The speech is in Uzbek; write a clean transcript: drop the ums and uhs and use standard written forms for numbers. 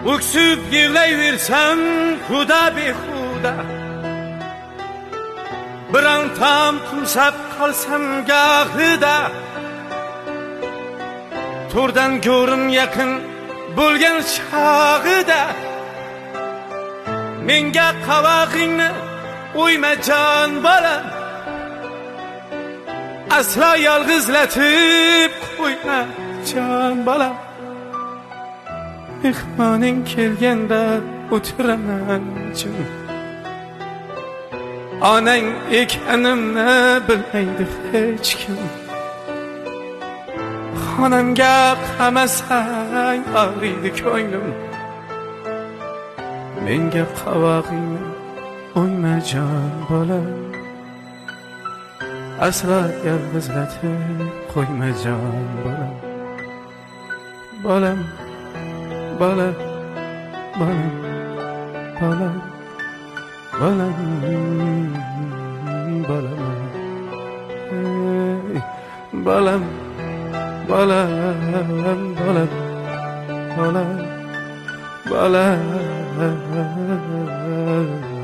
Öksüp yig'layversam xuda behuda, biron tam qumsab qolsam gohida, to'rdan ko'rim yaqin bo'lgan chog'ida menga qavog'ingni o'yma jon bolam, aslo yolg'izlatib qo'yma jon bolam. Mehmoning kelganda o'tiraman jim, onang ekanimni bilmaydi hech kim. Xonamga qamasang og'riydi ko'nglim, menga qavog'ingni o'yma jon bolam, aslo yolg'izlatib qo'yma jon bolam. Bolam, bolam, bolam, bolam, bolam, bolam, bolam, bolam, bolam, bolam, bolam.